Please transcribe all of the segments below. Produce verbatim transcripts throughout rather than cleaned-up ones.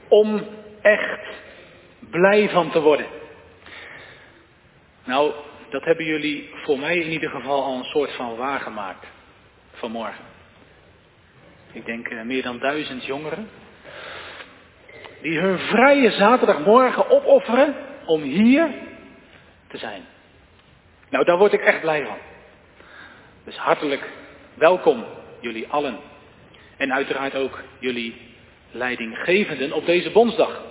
om echt blij van te worden. Nou, dat hebben jullie voor mij in ieder geval al een soort van waargemaakt vanmorgen. Ik denk uh, meer dan duizend jongeren die hun vrije zaterdagmorgen opofferen om hier te zijn. Nou, daar word ik echt blij van. Dus hartelijk welkom jullie allen. En uiteraard ook jullie leidinggevenden op deze Bondsdag.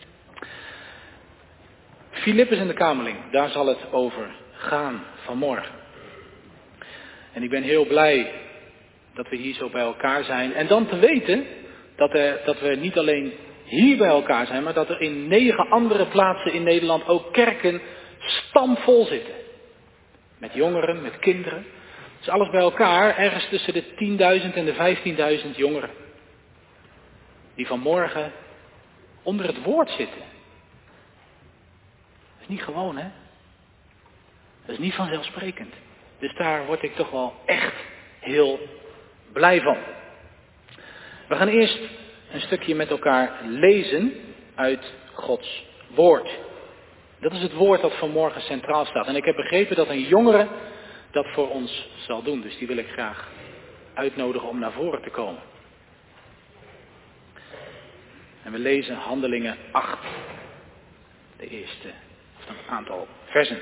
Filippus en de Kamerling, daar zal het over gaan vanmorgen. En ik ben heel blij dat we hier zo bij elkaar zijn. En dan te weten dat, er, dat we niet alleen hier bij elkaar zijn, maar dat er in negen andere plaatsen in Nederland ook kerken stampvol zitten. Met jongeren, met kinderen. Dus alles bij elkaar, ergens tussen de tienduizend en de vijftienduizend jongeren. Die vanmorgen onder het woord zitten. Dat is niet gewoon, hè? Dat is niet vanzelfsprekend. Dus daar word ik toch wel echt heel blij van. We gaan eerst een stukje met elkaar lezen uit Gods woord. Dat is het woord dat vanmorgen centraal staat. En ik heb begrepen dat een jongere dat voor ons zal doen. Dus die wil ik graag uitnodigen om naar voren te komen. En we lezen Handelingen acht. De eerste, of een aantal versen.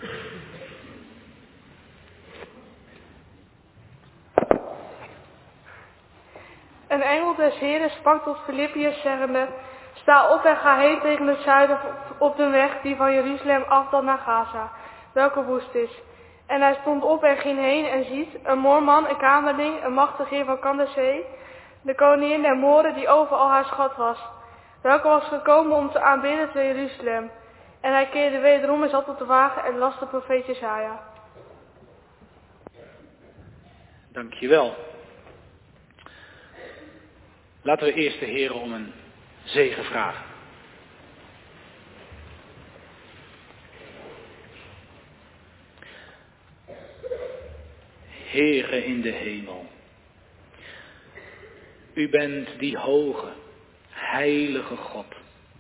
Een engel des Heren sprak tot Filippius zeggende: sta op en ga heen tegen het zuiden op de weg die van Jeruzalem afdaalt naar Gaza, welke woest is. En hij stond op en ging heen en ziet, een Moorman, een kamerling, een machtig heer van Kandasee, de koningin der Mooren die over al haar schat was, welke was gekomen om te aanbidden te Jeruzalem. En hij keerde wederom en zat op de wagen en las de profeet Jesaja. Dankjewel. Laten we eerst de Heer om een zegen vragen. Heere in de hemel, u bent die hoge, heilige God.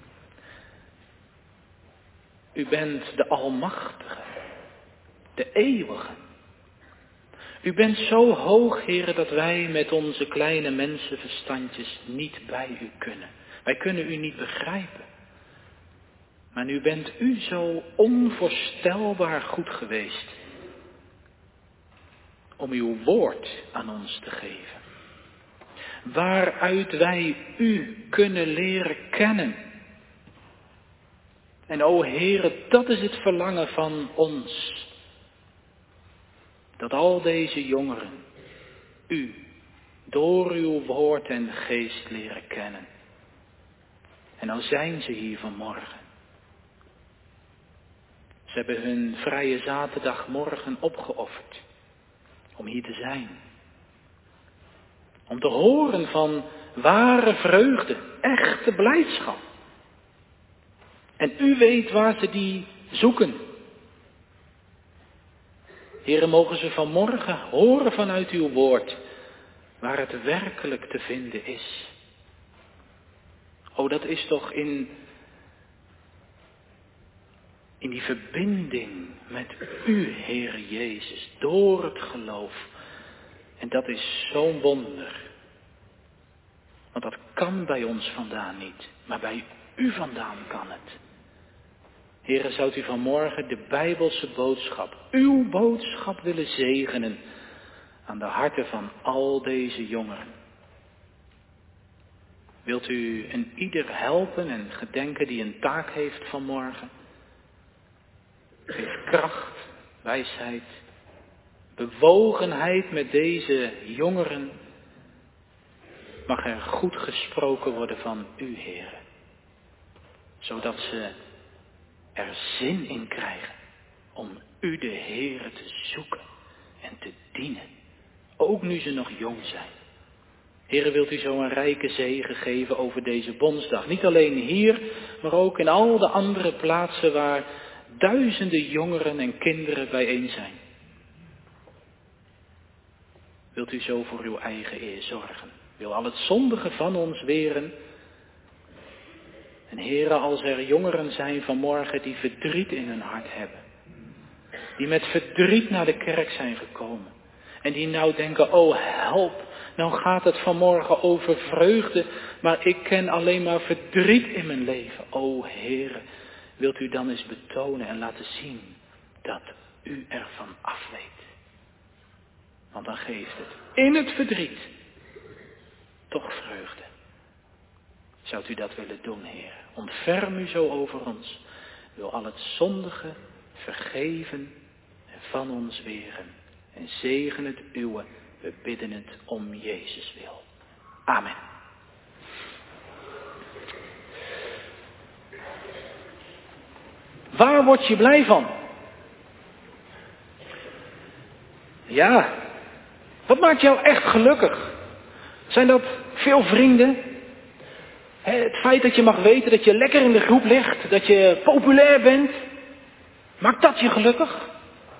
U bent de Almachtige, de Eeuwige. U bent zo hoog, Heere, dat wij met onze kleine mensenverstandjes niet bij u kunnen. Wij kunnen u niet begrijpen. Maar nu bent u zo onvoorstelbaar goed geweest om uw woord aan ons te geven. Waaruit wij u kunnen leren kennen. En o Heere, dat is het verlangen van ons. Dat al deze jongeren u door uw woord en geest leren kennen. En nou zijn ze hier vanmorgen. Ze hebben hun vrije zaterdagmorgen opgeofferd om hier te zijn. Om te horen van ware vreugde, echte blijdschap. En u weet waar ze die zoeken. Heere, mogen ze vanmorgen horen vanuit uw woord waar het werkelijk te vinden is. O, dat is toch in, in die verbinding met u, Heere Jezus, door het geloof. En dat is zo'n wonder. Want dat kan bij ons vandaan niet, maar bij u vandaan kan het. Heere, zou u vanmorgen de Bijbelse boodschap, uw boodschap willen zegenen aan de harten van al deze jongeren. Wilt u een ieder helpen en gedenken die een taak heeft vanmorgen? Geef kracht, wijsheid, bewogenheid met deze jongeren. Mag er goed gesproken worden van u, Heere. Zodat ze er zin in krijgen om u, de Heere, te zoeken en te dienen. Ook nu ze nog jong zijn. Heere, wilt u zo een rijke zegen geven over deze Bondsdag. Niet alleen hier, maar ook in al de andere plaatsen waar duizenden jongeren en kinderen bijeen zijn. Wilt u zo voor uw eigen eer zorgen. Wil al het zondige van ons weren. Heere, als er jongeren zijn vanmorgen die verdriet in hun hart hebben. Die met verdriet naar de kerk zijn gekomen. En die nou denken, oh help, nou gaat het vanmorgen over vreugde, maar ik ken alleen maar verdriet in mijn leven. O Heere, wilt u dan eens betonen en laten zien dat u ervan af weet. Want dan geeft het in het verdriet toch vreugde. Zou u dat willen doen, Heer? Ontferm u zo over ons. Wil al het zondige vergeven en van ons weren. En zegen het uwe. We bidden het om Jezus wil. Amen. Waar word je blij van? Ja, wat maakt jou echt gelukkig? Zijn dat veel vrienden? Het feit dat je mag weten dat je lekker in de groep ligt, dat je populair bent, maakt dat je gelukkig?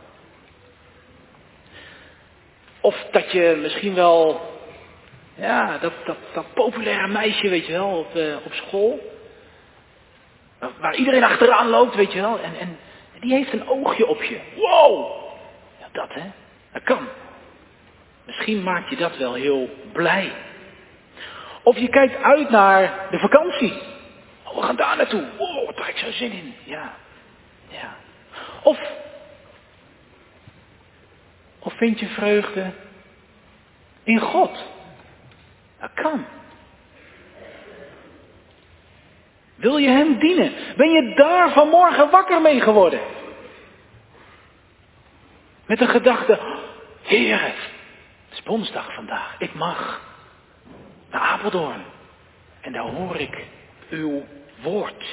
Of dat je misschien wel, ja, dat, dat, dat populaire meisje, weet je wel, op, uh, op school, waar, waar iedereen achteraan loopt, weet je wel, en, en die heeft een oogje op je. Wow! Ja, dat hè, dat kan. Misschien maakt je dat wel heel blij. Of je kijkt uit naar de vakantie. Oh, we gaan daar naartoe. Oh, wat heb ik zo zin in. Ja, ja. Of, of vind je vreugde in God? Dat kan. Wil je hem dienen? Ben je daar vanmorgen wakker mee geworden? Met de gedachte, Heer, het is Bondsdag vandaag. Ik mag naar Apeldoorn. En daar hoor ik uw woord.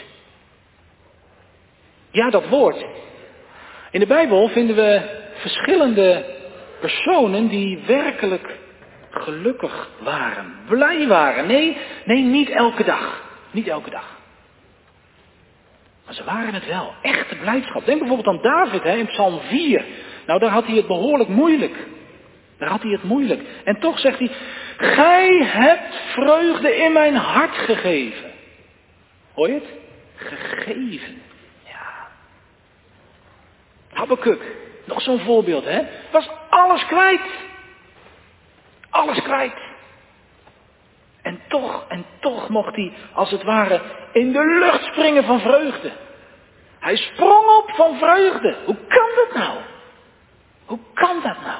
Ja, dat woord. In de Bijbel vinden we verschillende personen die werkelijk gelukkig waren. Blij waren. Nee, nee, niet elke dag. Niet elke dag. Maar ze waren het wel. Echte blijdschap. Denk bijvoorbeeld aan David hè, in Psalm vier. Nou, daar had hij het behoorlijk moeilijk. Daar had hij het moeilijk. En toch zegt hij, gij hebt vreugde in mijn hart gegeven. Hoor je het? Gegeven. Ja. Habakuk, nog zo'n voorbeeld, hè? Was alles kwijt. Alles kwijt. En toch, en toch mocht hij, als het ware, in de lucht springen van vreugde. Hij sprong op van vreugde. Hoe kan dat nou? Hoe kan dat nou?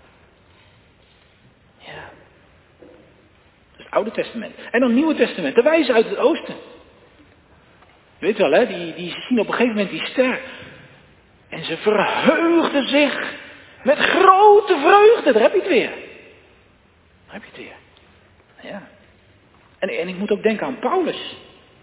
Ja. Dat is het Oude Testament. En dan het Nieuwe Testament. De wijzen uit het Oosten. Je weet wel, hè? Die, die zien op een gegeven moment die ster. En ze verheugden zich met grote vreugde. Daar heb je het weer. Daar heb je het weer. Ja. En, en ik moet ook denken aan Paulus.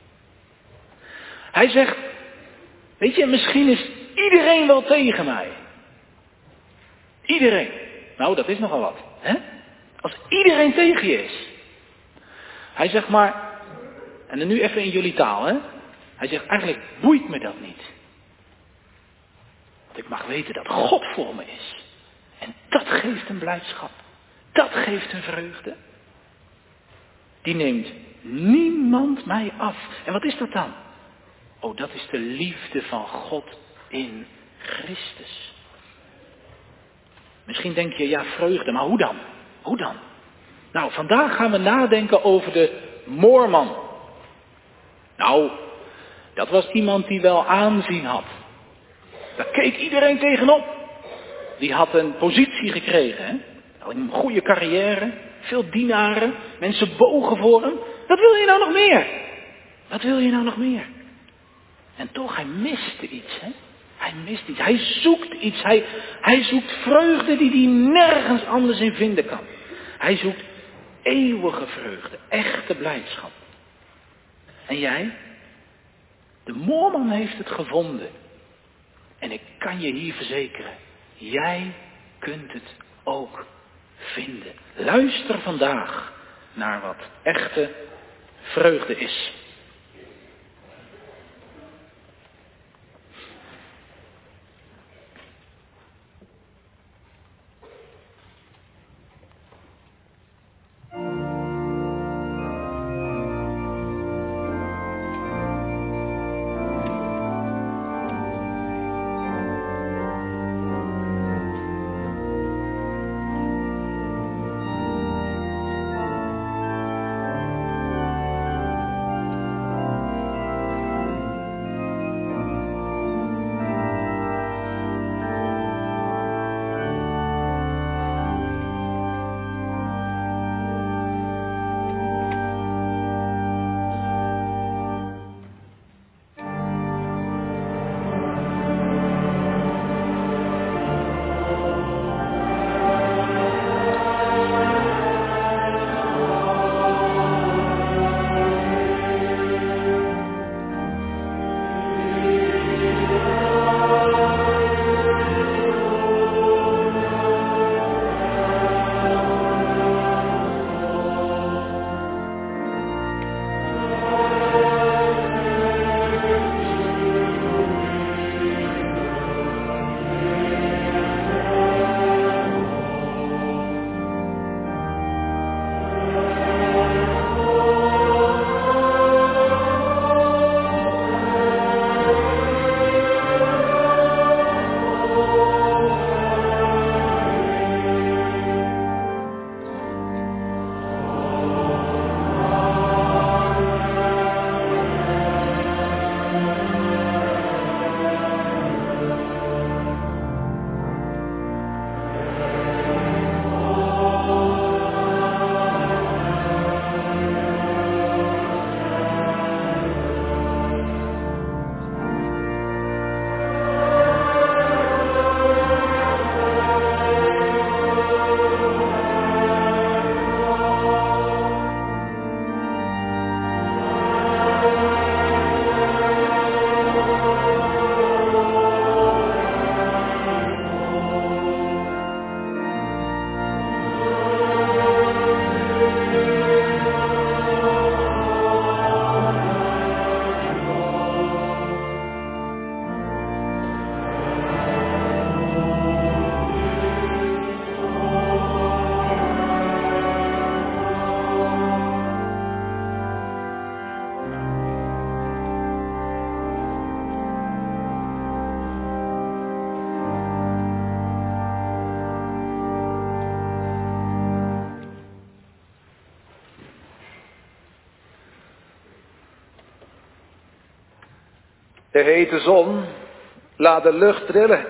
Hij zegt, weet je, misschien is iedereen wel tegen mij. Iedereen. Nou, dat is nogal wat. Hè? Als iedereen tegen je is. Hij zegt maar, en dan nu even in jullie taal, hè. Hij zegt, eigenlijk boeit me dat niet. Want ik mag weten dat God voor me is. En dat geeft een blijdschap. Dat geeft een vreugde. Die neemt niemand mij af. En wat is dat dan? Oh, dat is de liefde van God in Christus. Misschien denk je, ja, vreugde, maar hoe dan? Hoe dan? Nou, vandaag gaan we nadenken over de moorman. Nou, dat was iemand die wel aanzien had. Daar keek iedereen tegenop. Die had een positie gekregen, hè? Een goede carrière, veel dienaren, mensen bogen voor hem. Wat wil je nou nog meer? Wat wil je nou nog meer? En toch, hij miste iets, hè? Hij mist iets, hij zoekt iets, hij, hij zoekt vreugde die hij nergens anders in vinden kan. Hij zoekt eeuwige vreugde, echte blijdschap. En jij? De moorman heeft het gevonden. En ik kan je hier verzekeren, jij kunt het ook vinden. Luister vandaag naar wat echte vreugde is. De hete zon laat de lucht trillen.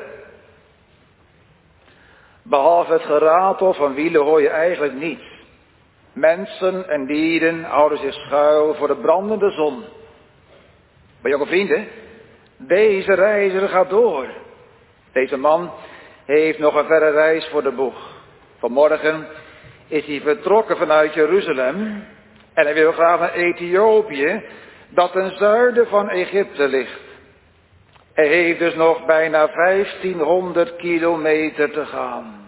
Behalve het geratel van wielen hoor je eigenlijk niets. Mensen en dieren houden zich schuil voor de brandende zon. Maar jonge vrienden, deze reiziger gaat door. Deze man heeft nog een verre reis voor de boeg. Vanmorgen is hij vertrokken vanuit Jeruzalem en hij wil graag naar Ethiopië, dat ten zuiden van Egypte ligt. Hij heeft dus nog bijna vijftienhonderd kilometer te gaan.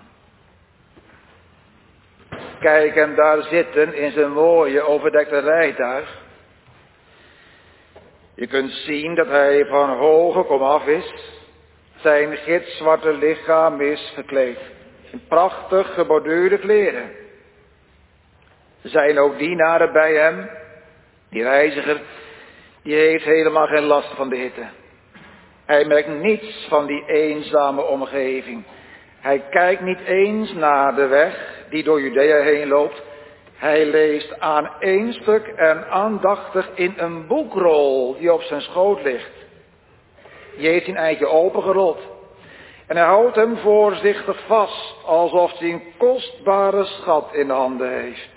Kijk hem daar zitten in zijn mooie overdekte rijtuig. Je kunt zien dat hij van hoge komaf is. Zijn gitzwarte lichaam is gekleed in prachtig geborduurde kleren. Zijn ook dienaren bij hem. Die reiziger, die heeft helemaal geen last van de hitte. Hij merkt niets van die eenzame omgeving. Hij kijkt niet eens naar de weg die door Judea heen loopt. Hij leest aan één stuk en aandachtig in een boekrol die op zijn schoot ligt. Die heeft een eindje opengerold. En hij houdt hem voorzichtig vast, alsof hij een kostbare schat in de handen heeft.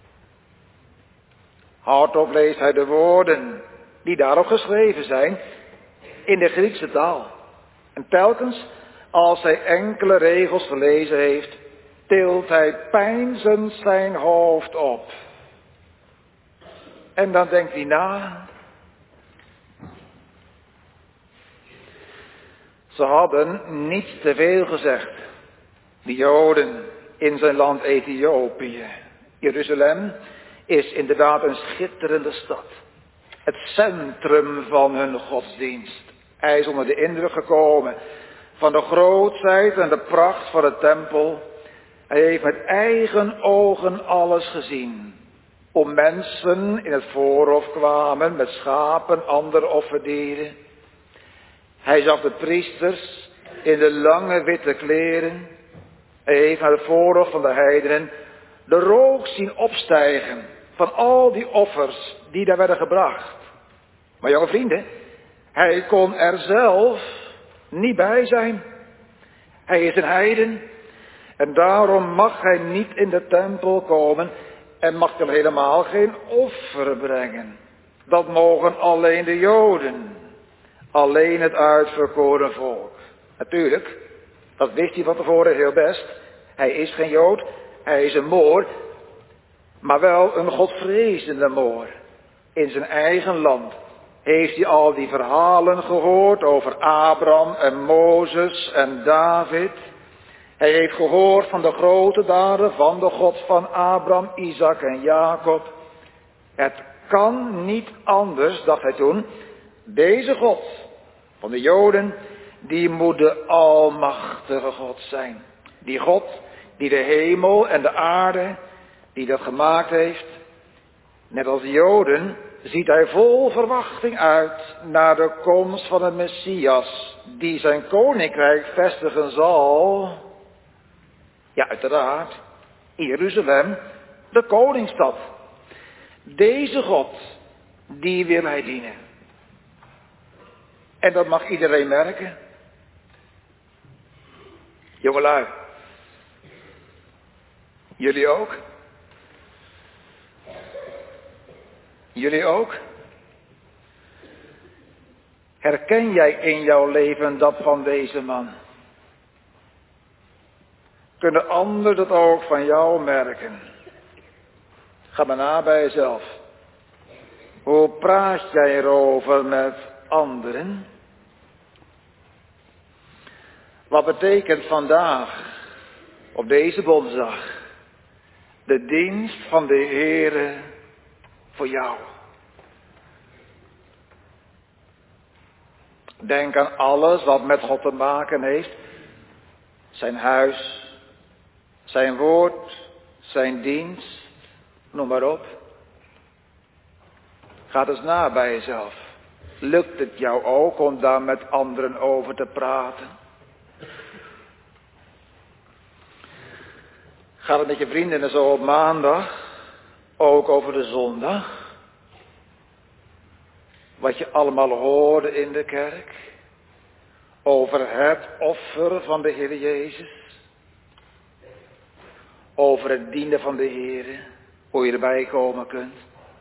Hardop leest hij de woorden die daarop geschreven zijn in de Griekse taal. En telkens als hij enkele regels gelezen heeft, tilt hij peinzend zijn hoofd op. En dan denkt hij na. Ze hadden niet te veel gezegd, de Joden in zijn land Ethiopië. Jeruzalem is inderdaad een schitterende stad. Het centrum van hun godsdienst. Hij is onder de indruk gekomen van de grootheid en de pracht van de tempel. Hij heeft met eigen ogen alles gezien. Om mensen in het voorhof kwamen met schapen, andere offerdieren. Hij zag de priesters in de lange witte kleren. Hij heeft naar de voorhof van de heidenen de rook zien opstijgen van al die offers die daar werden gebracht. Maar jonge vrienden, hij kon er zelf niet bij zijn. Hij is een heiden en daarom mag hij niet in de tempel komen en mag hem helemaal geen offer brengen. Dat mogen alleen de Joden, alleen het uitverkoren volk. Natuurlijk, dat wist hij van tevoren heel best. Hij is geen Jood, hij is een Moor, maar wel een godvrezende Moor. In zijn eigen land heeft hij al die verhalen gehoord over Abraham en Mozes en David. Hij heeft gehoord van de grote daden van de God van Abraham, Isaac en Jacob. Het kan niet anders, dacht hij toen. Deze God van de Joden, die moet de almachtige God zijn. Die God die de hemel en de aarde, die dat gemaakt heeft. Net als de Joden ziet hij vol verwachting uit naar de komst van een Messias, die zijn koninkrijk vestigen zal. Ja, uiteraard, in Jeruzalem, de koningsstad. Deze God, die wil hij dienen. En dat mag iedereen merken. Jongelui, jullie ook? Jullie ook? Herken jij in jouw leven dat van deze man? Kunnen anderen dat ook van jou merken? Ga maar na bij jezelf. Hoe praat jij erover met anderen? Wat betekent vandaag, op deze Bondsdag, de dienst van de Heere voor jou? Denk aan alles wat met God te maken heeft. Zijn huis, zijn woord, zijn dienst, noem maar op. Ga eens na bij jezelf. Lukt het jou ook om daar met anderen over te praten? Gaat het met je vrienden zo op maandag, ook over de zondag? wat je allemaal hoorde in de kerk? Over het offer van de Heer Jezus. Over het dienen van de Heer. Hoe je erbij komen kunt.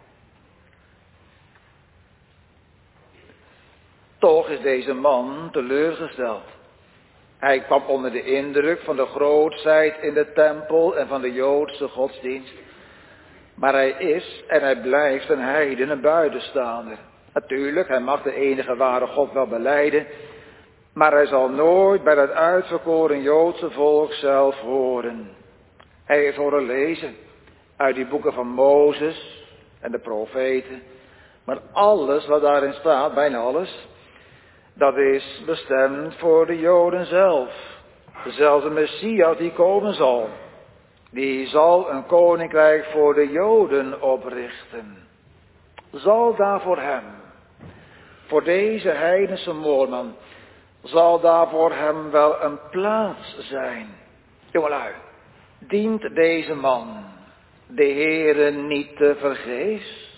Toch is deze man teleurgesteld. Hij kwam onder de indruk van de grootsheid in de tempel en van de Joodse godsdienst. Maar hij is en hij blijft een heiden, een buitenstaander. Natuurlijk, hij mag de enige ware God wel belijden. Maar hij zal nooit bij dat uitverkoren Joodse volk zelf horen. Hij heeft horen lezen uit die boeken van Mozes en de profeten. Maar alles wat daarin staat, bijna alles, dat is bestemd voor de Joden zelf. Zelfs de Messias die komen zal. Die zal een koninkrijk voor de Joden oprichten. Zal daar voor hem, voor deze heidense moorman, zal daar voor hem wel een plaats zijn. Jongelui, dient deze man de Heere niet te vergeefs?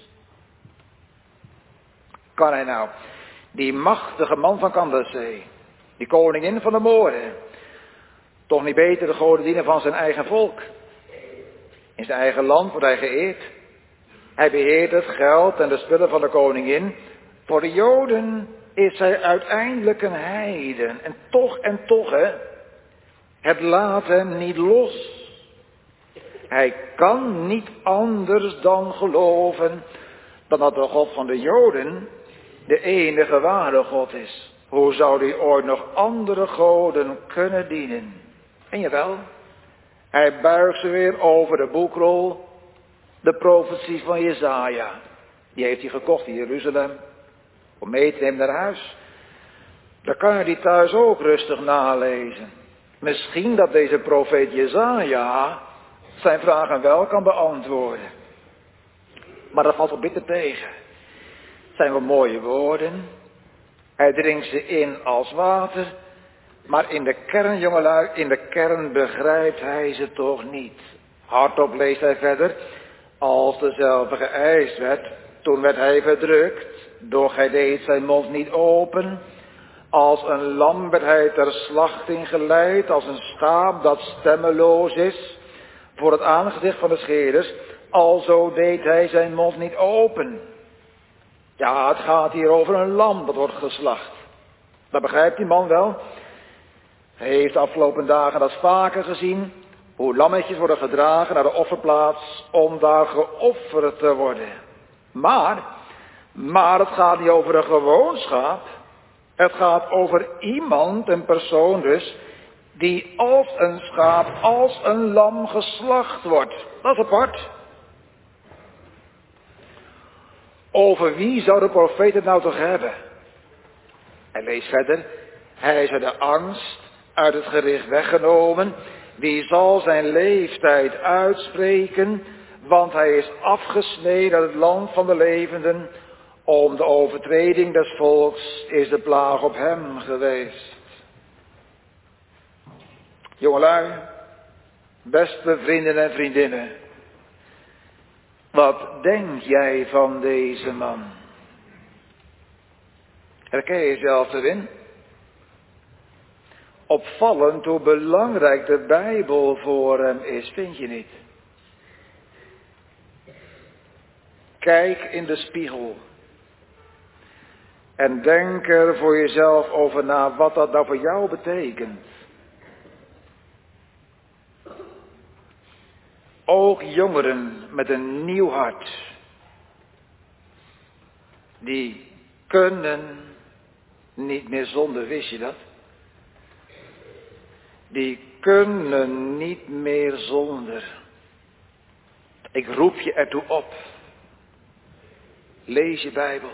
Kan hij nou, die machtige man van Kandasee, die koningin van de Moren, toch niet beter de goden dienen van zijn eigen volk? In zijn eigen land wordt hij geëerd. Hij beheert het geld en de spullen van de koningin. Voor de Joden is hij uiteindelijk een heiden. En toch en toch, hè, het laat hem niet los. Hij kan niet anders dan geloven dan dat de God van de Joden de enige ware God is. Hoe zou hij ooit nog andere goden kunnen dienen? En jawel, hij buigt ze weer over de boekrol, de profetie van Jesaja. Die heeft hij gekocht in Jeruzalem, om mee te nemen naar huis. Dan kan je die thuis ook rustig nalezen. Misschien dat deze profeet Jesaja zijn vragen wel kan beantwoorden. Maar dat valt op bitter tegen. Het zijn wel mooie woorden. Hij drinkt ze in als water. Maar in de kern, jongelui, in de kern begrijpt hij ze toch niet. Hardop leest hij verder. Als dezelfde geëist werd, toen werd hij verdrukt. Doch hij deed zijn mond niet open. Als een lam werd hij ter slachting geleid, als een schaap dat stemmeloos is, voor het aangezicht van de scheerders. Alzo deed hij zijn mond niet open. Ja, het gaat hier over een lam dat wordt geslacht. Dat begrijpt die man wel. Hij heeft de afgelopen dagen dat vaker gezien. Hoe lammetjes worden gedragen naar de offerplaats om daar geofferd te worden. Maar, maar het gaat niet over een gewoon schaap. Het gaat over iemand, een persoon dus, die als een schaap, als een lam geslacht wordt. Dat is apart. Over wie zou de profeet het nou toch hebben? Hij leest verder. Hij is uit de angst, uit het gericht weggenomen. Wie zal zijn leeftijd uitspreken? Want hij is afgesneden uit het land van de levenden. Om de overtreding des volks is de plaag op hem geweest. Jongelui, beste vrienden en vriendinnen. Wat denk jij van deze man? Herken je jezelf erin? Opvallend hoe belangrijk de Bijbel voor hem is, vind je niet? Kijk in de spiegel. En denk er voor jezelf over na wat dat nou voor jou betekent. Ook jongeren met een nieuw hart. Die kunnen niet meer zonder, wist je dat? Die kunnen niet meer zonder. Ik roep je ertoe op. Lees je Bijbel.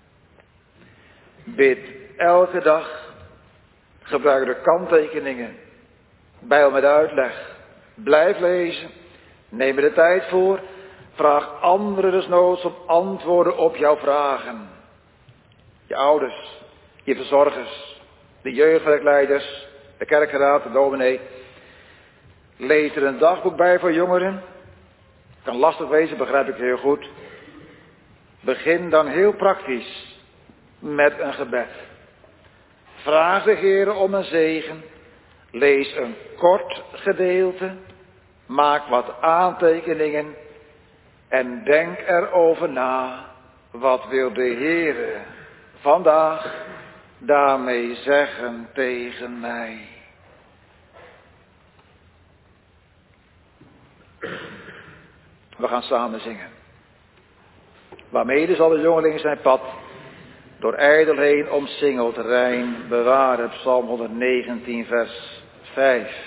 Bid elke dag. Gebruik de kanttekeningen. Bijbel met uitleg. Blijf lezen. Neem er de tijd voor. Vraag anderen desnoods om antwoorden op jouw vragen. Je ouders, je verzorgers, de jeugdwerkleiders, de kerkenraad, de dominee. Lees er een dagboek bij voor jongeren. Kan lastig wezen, begrijp ik heel goed. Begin dan heel praktisch met een gebed. Vraag de Heere om een zegen. Lees een kort gedeelte. Maak wat aantekeningen. En denk erover na. Wat wil de Heere vandaag daarmee zeggen tegen mij? We gaan samen zingen. Waarmede zal de jongeling zijn pad door ijdelheen omsingeld rein bewaren. Psalm honderdnegentien vers vijf.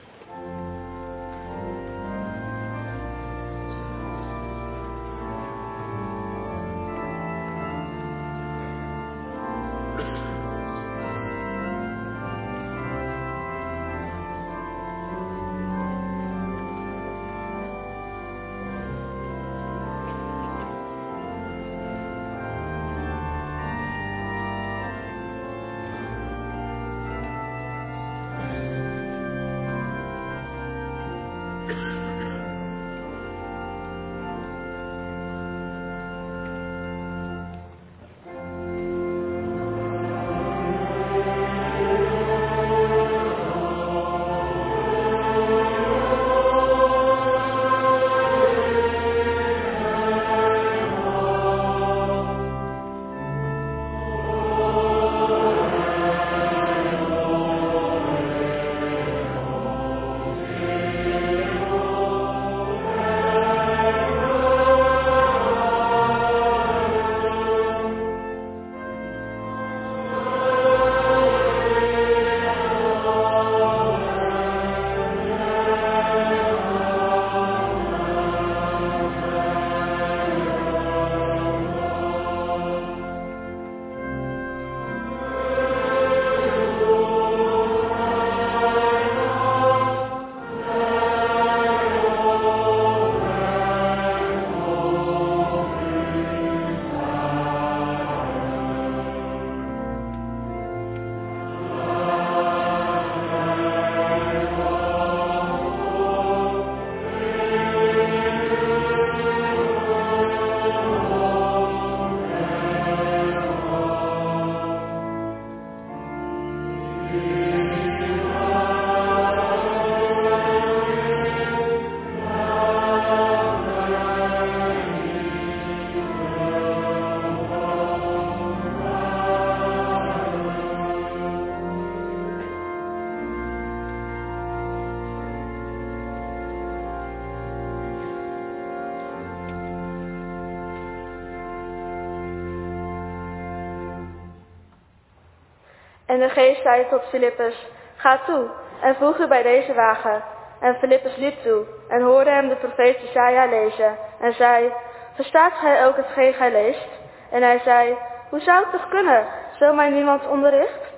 En de geest zei tot Filippus, ga toe en voeg u bij deze wagen. En Filippus liep toe en hoorde hem de profeet Jesaja lezen en zei, verstaat gij ook hetgeen gij leest? En hij zei, hoe zou het toch kunnen, zo mij niemand onderricht?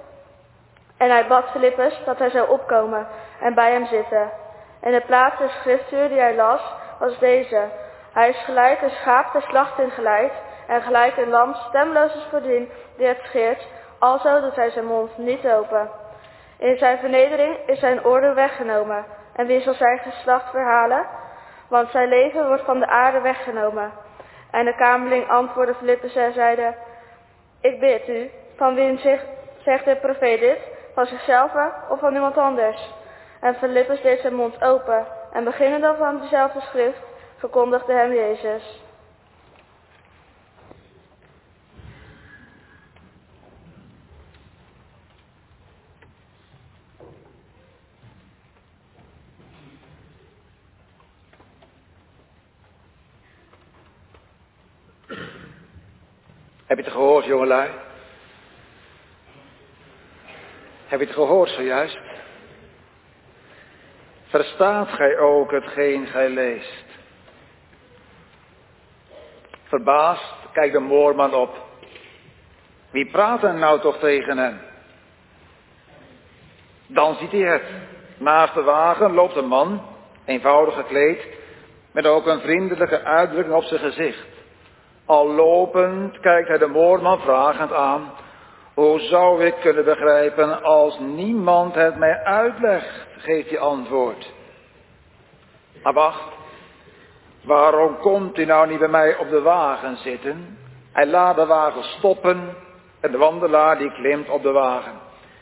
En hij bad Filippus dat hij zou opkomen en bij hem zitten. En de plaats der schriftuur die hij las, was deze. Hij is gelijk een schaap ter slachting geleid en gelijk een lam stemloos is voor dien die het scheert, alzo doet hij zijn mond niet open. In zijn vernedering is zijn oordeel weggenomen. En wie zal zijn geslacht verhalen? Want zijn leven wordt van de aarde weggenomen. En de kamerling antwoordde Filippus en zeide, ik bid u, van wie zich, zegt de profeet dit, van zichzelf of van iemand anders? En Filippus deed zijn mond open en beginnend dan van dezelfde schrift verkondigde hem Jezus. Heb je het gehoord, jongelui? Heb je het gehoord zojuist? Verstaat gij ook hetgeen gij leest? Verbaasd kijkt de moorman op. Wie praat er nou toch tegen hem? Dan ziet hij het. Naast de wagen loopt een man, eenvoudig gekleed, met ook een vriendelijke uitdrukking op zijn gezicht. Al lopend kijkt hij de moorman vragend aan. Hoe zou ik kunnen begrijpen als niemand het mij uitlegt, geeft hij antwoord. Maar wacht, waarom komt hij nou niet bij mij op de wagen zitten? Hij laat de wagen stoppen En de wandelaar die klimt op de wagen.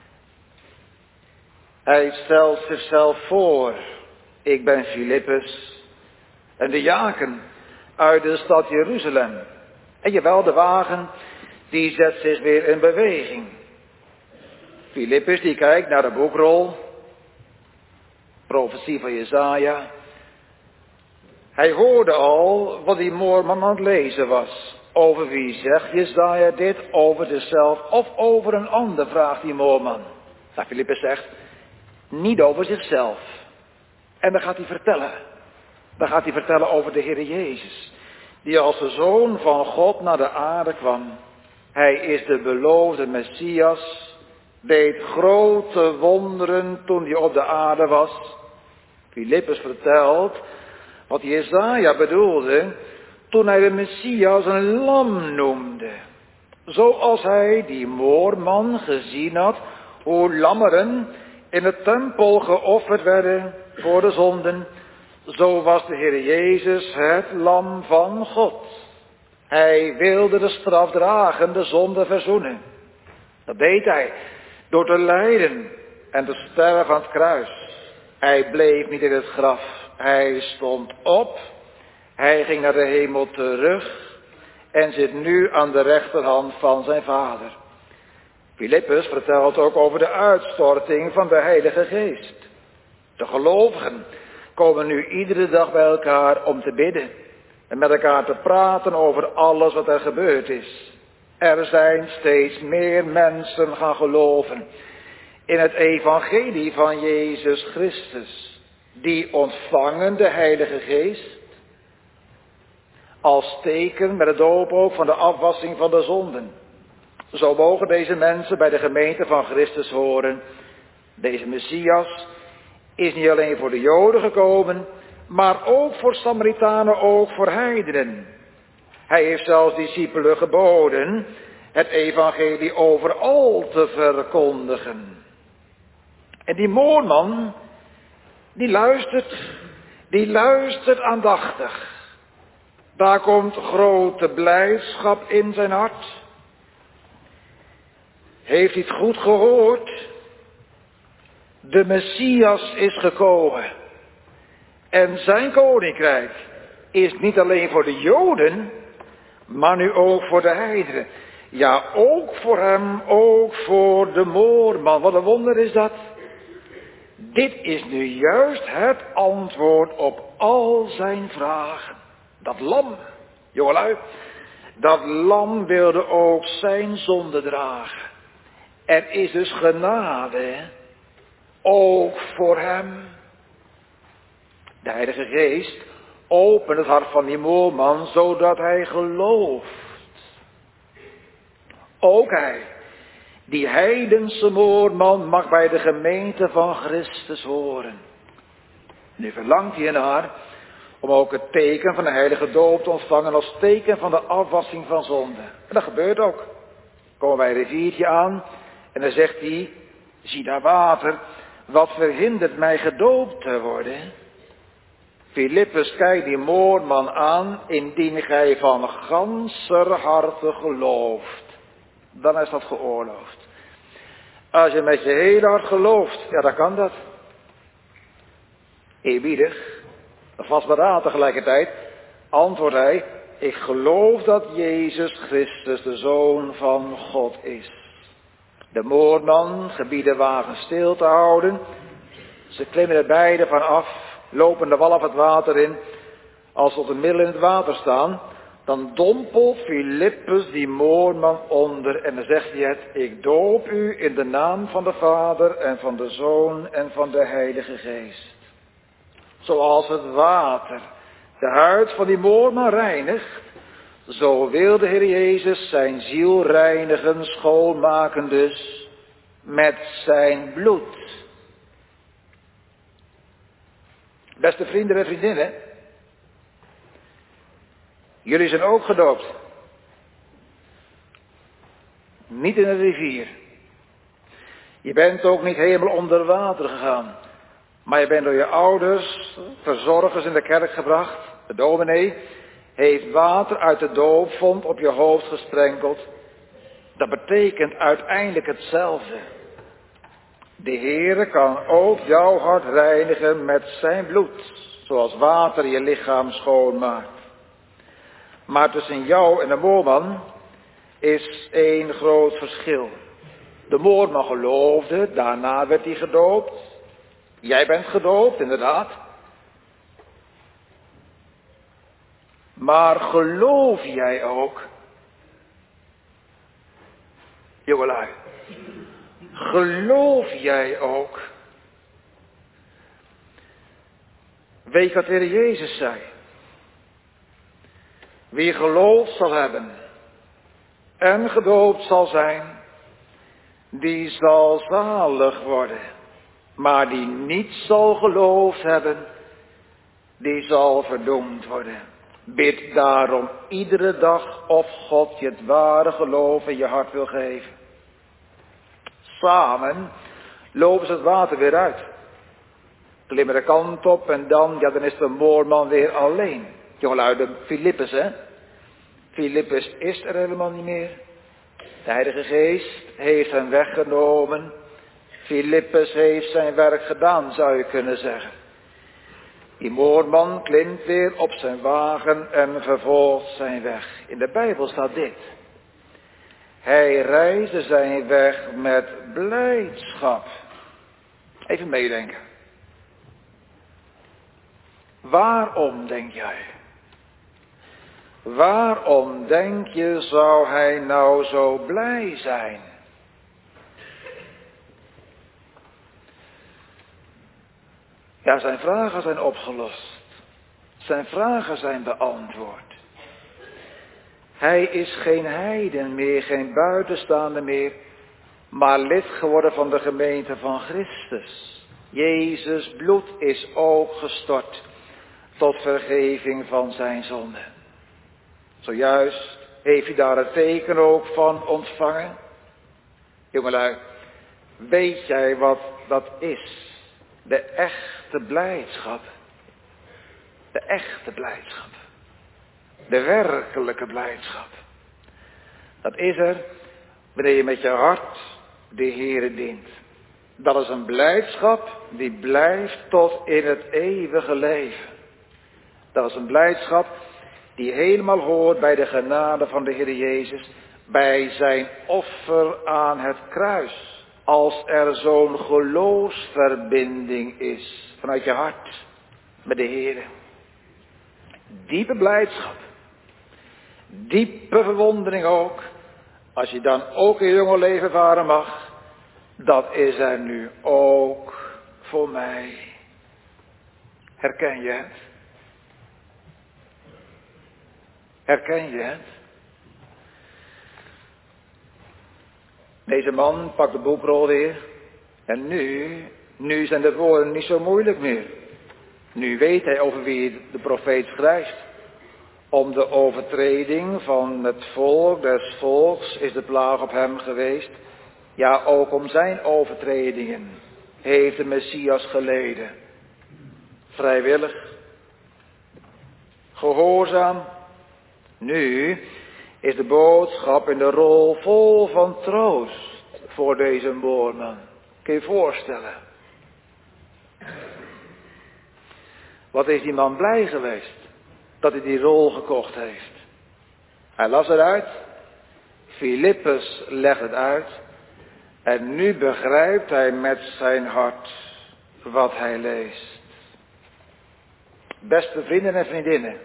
Hij stelt zichzelf voor. Ik ben Filippus. En de jaken uit de stad Jeruzalem. En jawel, de wagen die zet zich weer in beweging. Filippus die kijkt naar de boekrol. Profetie van Jesaja. Hij hoorde al wat die moorman aan het lezen was. Over wie zegt Jesaja dit? Over zichzelf of over een ander, vraagt die moorman. Nou, Filippus zegt, niet over zichzelf. En dan gaat hij vertellen. Dan gaat hij vertellen over de Heer Jezus. Die als de Zoon van God naar de aarde kwam. Hij is de beloofde Messias. Deed grote wonderen toen hij op de aarde was. Filippus vertelt wat Jesaja bedoelde toen hij de Messias een lam noemde. Zoals hij, die moorman, gezien had hoe lammeren in de tempel geofferd werden voor de zonden. Zo was de Heer Jezus het lam van God. Hij wilde de straf dragen, de zonde verzoenen. Dat deed hij door te lijden en te sterven aan het kruis. Hij bleef niet in het graf. Hij stond op. Hij ging naar de hemel terug. En zit nu aan de rechterhand van zijn Vader. Filippus vertelt ook over de uitstorting van de Heilige Geest. De gelovigen komen nu iedere dag bij elkaar om te bidden. En met elkaar te praten over alles wat er gebeurd is. Er zijn steeds meer mensen gaan geloven in het evangelie van Jezus Christus. Die ontvangen de Heilige Geest als teken met de doop ook van de afwassing van de zonden. Zo mogen deze mensen bij de gemeente van Christus horen. Deze Messias is niet alleen voor de Joden gekomen, maar ook voor Samaritanen, ook voor heidenen. Hij heeft zelfs discipelen geboden het evangelie overal te verkondigen. En die moorman, die luistert, die luistert aandachtig. Daar komt grote blijdschap in zijn hart. Heeft hij het goed gehoord? De Messias is gekomen. En zijn koninkrijk is niet alleen voor de Joden, maar nu ook voor de heidenen. Ja, ook voor hem, ook voor de moorman. Wat een wonder is dat. Dit is nu juist het antwoord op al zijn vragen. Dat lam, jongelui, dat lam wilde ook zijn zonde dragen. Er is dus genade, ook voor hem. De Heilige Geest opent het hart van die moorman, zodat hij gelooft. Ook hij, die heidense moorman, mag bij de gemeente van Christus horen. Nu verlangt hij ernaar om ook het teken van de heilige doop te ontvangen als teken van de afwassing van zonde. En dat gebeurt ook. Komen wij een riviertje aan en dan zegt hij, zie daar water, wat verhindert mij gedoopt te worden? Filippus kijkt die moorman aan, indien gij van ganser harte gelooft. Dan is dat geoorloofd. Als je met je hele hart gelooft, ja dan kan dat. Eerbiedig, vastberaden tegelijkertijd, antwoordt hij, ik geloof dat Jezus Christus de Zoon van God is. De moorman gebiedt de wagen stil te houden. Ze klimmen er beide van af, lopen de wal af het water in. Als ze tot een middel in het water staan, dan dompelt Filippus die moorman onder en dan zegt hij het, ik doop u in de naam van de Vader en van de Zoon en van de Heilige Geest. Zoals het water de huid van die moorman reinigt, zo wil de Heer Jezus zijn ziel reinigen, schoonmaken dus met zijn bloed. Beste vrienden en vriendinnen, jullie zijn ook gedoopt. Niet in een rivier. Je bent ook niet helemaal onder water gegaan. Maar je bent door je ouders, verzorgers in de kerk gebracht. De dominee heeft water uit de doopvont op je hoofd gesprenkeld. Dat betekent uiteindelijk hetzelfde. De Heere kan ook jouw hart reinigen met zijn bloed, zoals water je lichaam schoonmaakt. Maar tussen jou en de moorman is één groot verschil. De moorman geloofde, daarna werd hij gedoopt. Jij bent gedoopt, inderdaad. Maar geloof jij ook? Jongelui, geloof jij ook? Weet wat de Heer Jezus zei. Wie geloof zal hebben en gedoopt zal zijn, die zal zalig worden. Maar die niet zal geloofd hebben, die zal verdoemd worden. Bid daarom iedere dag of God je het ware geloof in je hart wil geven. Samen lopen ze het water weer uit. Klimmen de kant op en dan, ja dan is de moorman weer alleen. Jongelui, de Filippus hè. Filippus is er helemaal niet meer. De Heilige Geest heeft hem weggenomen. Filippus heeft zijn werk gedaan, zou je kunnen zeggen. Die moorman klimt weer op zijn wagen en vervolgt zijn weg. In de Bijbel staat dit. Hij reisde zijn weg met blijdschap. Even meedenken. Waarom denk jij? Waarom denk je zou hij nou zo blij zijn? Ja, zijn vragen zijn opgelost. Zijn vragen zijn beantwoord. Hij is geen heiden meer, geen buitenstaander meer, maar lid geworden van de gemeente van Christus. Jezus' bloed is ook gestort tot vergeving van zijn zonde. Zojuist heeft u daar het teken ook van ontvangen. Jongelui, weet jij wat dat is? De echte blijdschap. De echte blijdschap. De werkelijke blijdschap. Dat is er wanneer je met je hart de Heere dient. Dat is een blijdschap die blijft tot in het eeuwige leven. Dat is een blijdschap die helemaal hoort bij de genade van de Heer Jezus. Bij zijn offer aan het kruis. Als er zo'n geloofsverbinding is vanuit je hart met de Heer. Diepe blijdschap. Diepe verwondering ook. Als je dan ook in jonge leven varen mag. Dat is er nu ook voor mij. Herken je het? Herken je het? Deze man pakt de boekrol weer. En nu, nu zijn de woorden niet zo moeilijk meer. Nu weet hij over wie de profeet schrijft. Om de overtreding van het volk, des volks, is de plaag op hem geweest. Ja, ook om zijn overtredingen heeft de Messias geleden. Vrijwillig. Gehoorzaam. Nu is de boodschap in de rol vol van troost voor deze moorman. Kun je je voorstellen? Wat is die man blij geweest dat hij die rol gekocht heeft. Hij las het uit. Filippus legt het uit. En nu begrijpt hij met zijn hart wat hij leest. Beste vrienden en vriendinnen.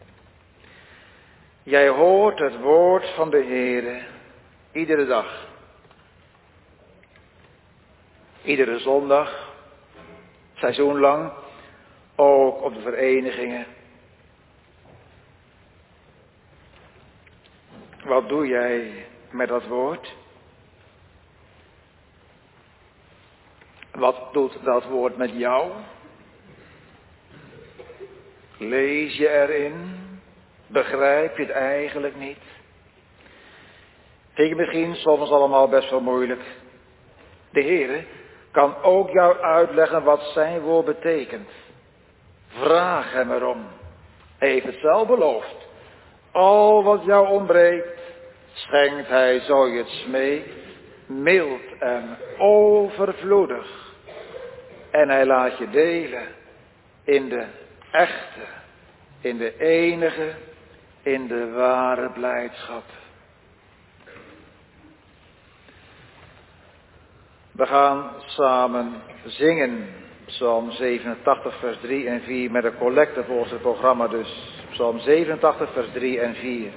Jij hoort het woord van de Heere iedere dag. Iedere zondag, seizoenlang, ook op de verenigingen. Wat doe jij met dat woord? Wat doet dat woord met jou? Lees je erin? Begrijp je het eigenlijk niet? Vind je misschien soms allemaal best wel moeilijk. De Heere kan ook jou uitleggen wat zijn woord betekent. Vraag hem erom. Hij heeft het zelf beloofd. Al wat jou ontbreekt, schenkt hij, zo je het smeekt, mild en overvloedig. En hij laat je delen in de echte, in de enige, in de ware blijdschap. We gaan samen zingen, Psalm zevenentachtig vers drie en vier, met een collecte volgens het programma dus. Psalm zevenentachtig vers drie en vier.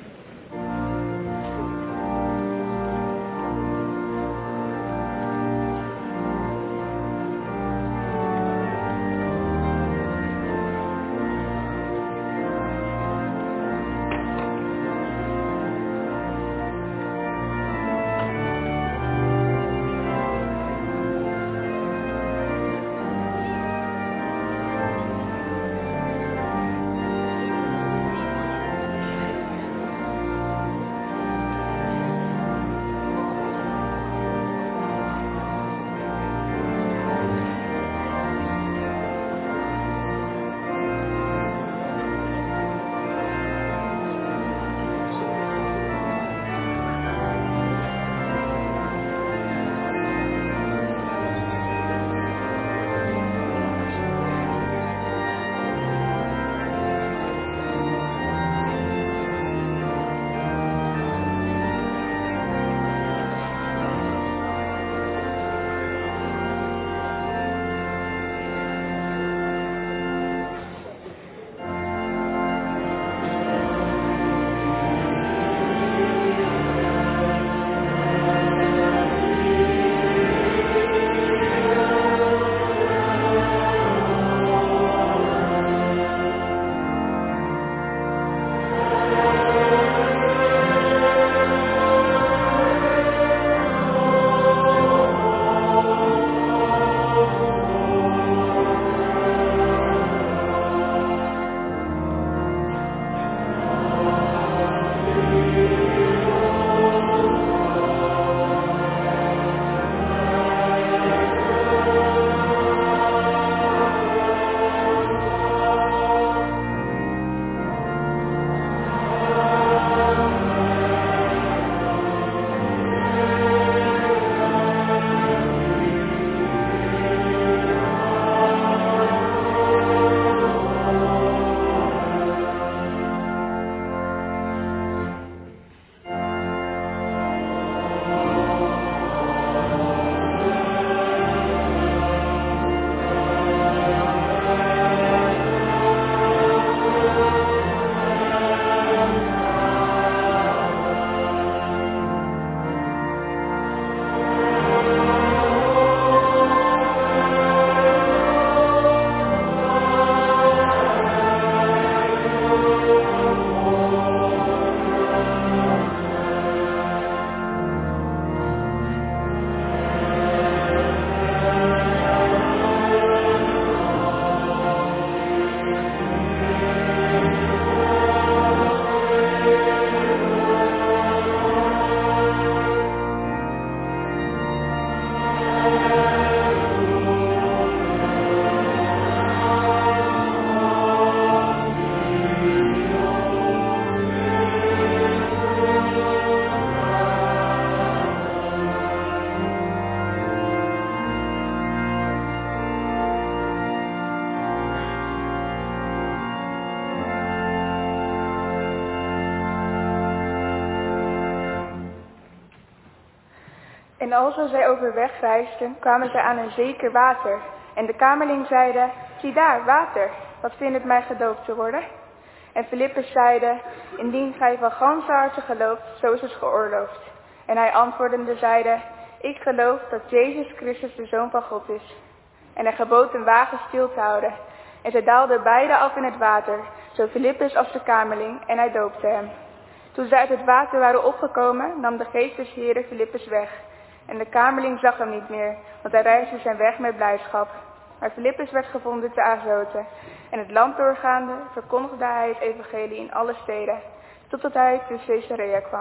En alzo zij overweg reisden, kwamen zij aan een zeker water. En de kamerling zeide, zie daar, water, wat vindt het mij gedoopt te worden? En Filippus zeide, indien gij van ganse harte gelooft, zo is het geoorloofd. En hij antwoordende zeide, ik geloof dat Jezus Christus de Zoon van God is. En hij gebood een wagen stil te houden. En zij daalden beide af in het water, zo Filippus als de kamerling, en hij doopte hem. Toen zij uit het water waren opgekomen, nam de geest des Heeren Filippus weg. En de kamerling zag hem niet meer, want hij reisde zijn weg met blijdschap. Maar Filippus werd gevonden te Azote. En het land doorgaande verkondigde hij het evangelie in alle steden, totdat hij te Caesarea kwam.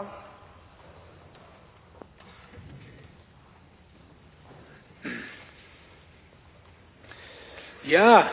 Ja,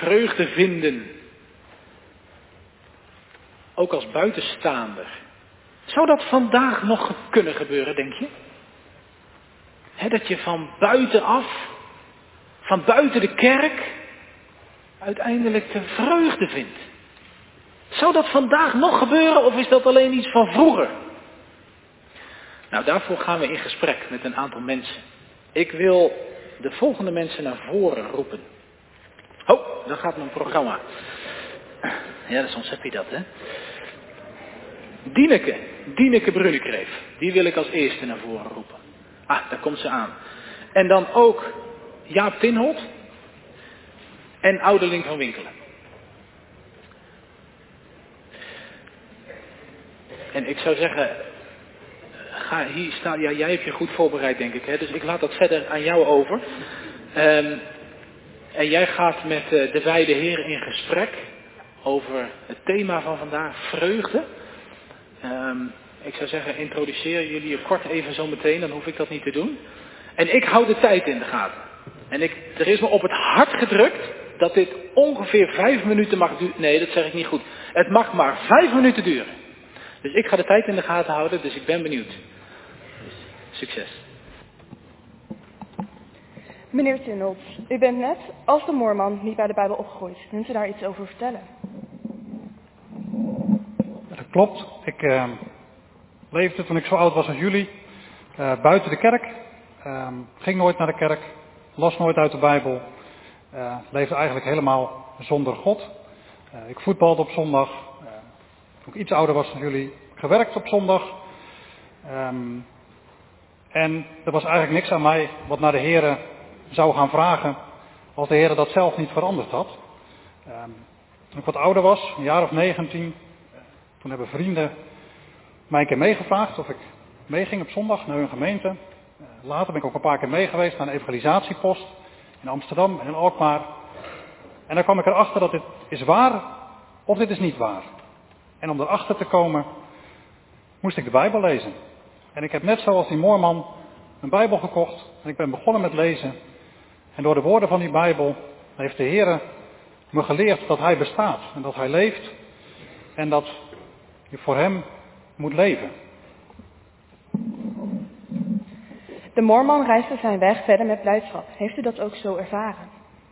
vreugde vinden, ook als buitenstaander, Zou dat vandaag nog kunnen gebeuren, denk je? He, dat je van buitenaf, van buiten de kerk, uiteindelijk de vreugde vindt. Zou dat vandaag nog gebeuren of is dat alleen iets van vroeger? Nou, daarvoor gaan we in gesprek met een aantal mensen. Ik wil de volgende mensen naar voren roepen. Oh, dan gaat mijn programma. Ja, soms heb je dat, hè. Dieneke, Dieneke Brunekreef, die wil ik als eerste naar voren roepen. Ah, daar komt ze aan. En dan ook Jaap Tinholt en Ouderling van Winkelen. En ik zou zeggen, ga hier staan. Ja, jij hebt je goed voorbereid, denk ik, hè? Dus ik laat dat verder aan jou over. Um, en jij gaat met uh, de wijde Heer in gesprek over het thema van vandaag, vreugde. Um, ik zou zeggen, introduceer jullie je kort even zo meteen, dan hoef ik dat niet te doen. En ik hou de tijd in de gaten. En ik, er is me op het hart gedrukt dat dit ongeveer vijf minuten mag duren. Nee, dat zeg ik niet goed. Het mag maar vijf minuten duren. Dus ik ga de tijd in de gaten houden, dus ik ben benieuwd. Dus, succes. Meneer Tinholt, u bent net als de Moorman niet bij de Bijbel opgegroeid. Kunt u daar iets over vertellen? Dat klopt. Ik uh, leefde toen ik zo oud was als jullie uh, buiten de kerk. Uh, ging nooit naar de kerk. Las nooit uit de Bijbel. Uh, leefde eigenlijk helemaal zonder God. Uh, ik voetbalde op zondag. Uh, toen ik iets ouder was dan jullie, gewerkt op zondag. Um, en er was eigenlijk niks aan mij wat naar de Here zou gaan vragen als de Here dat zelf niet veranderd had. Um, toen ik wat ouder was, een jaar of negentien, toen hebben vrienden mij een keer meegevraagd of ik meeging op zondag naar hun gemeente. Later ben ik ook een paar keer mee geweest naar een evangelisatiepost in Amsterdam en in Alkmaar. En dan kwam ik erachter dat dit is waar of dit is niet waar. En om erachter te komen moest ik de Bijbel lezen. En ik heb net zoals die Moorman een Bijbel gekocht en ik ben begonnen met lezen. En door de woorden van die Bijbel heeft de Heer me geleerd dat Hij bestaat en dat Hij leeft. En dat je voor Hem moet leven. De Moorman reisde zijn weg verder met blijdschap. Heeft u dat ook zo ervaren?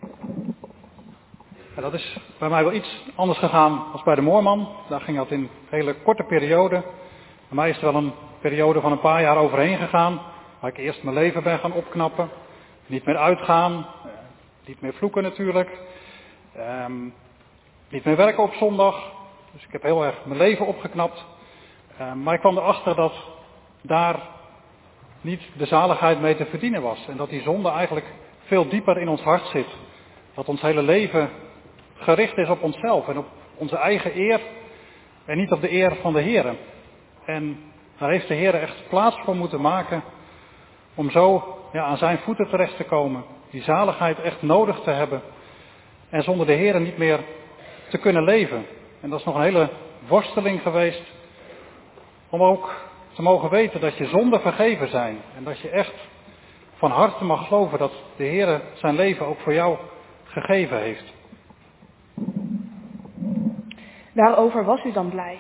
Ja, dat is bij mij wel iets anders gegaan als bij de Moorman. Daar ging dat in een hele korte periode. Bij mij is er wel een periode van een paar jaar overheen gegaan. Waar ik eerst mijn leven ben gaan opknappen. Niet meer uitgaan. Niet meer vloeken natuurlijk. Um, niet meer werken op zondag. Dus ik heb heel erg mijn leven opgeknapt. Um, maar ik kwam erachter dat daar niet de zaligheid mee te verdienen was. En dat die zonde eigenlijk veel dieper in ons hart zit. Dat ons hele leven gericht is op onszelf en op onze eigen eer. En niet op de eer van de Heer. En daar heeft de Heer echt plaats voor moeten maken. Om zo ja, aan zijn voeten terecht te komen. Die zaligheid echt nodig te hebben. En zonder de Heer niet meer te kunnen leven. En dat is nog een hele worsteling geweest. Om ook te mogen weten dat je zonden vergeven zijn. En dat je echt van harte mag geloven dat de Heer zijn leven ook voor jou gegeven heeft. Waarover was u dan blij?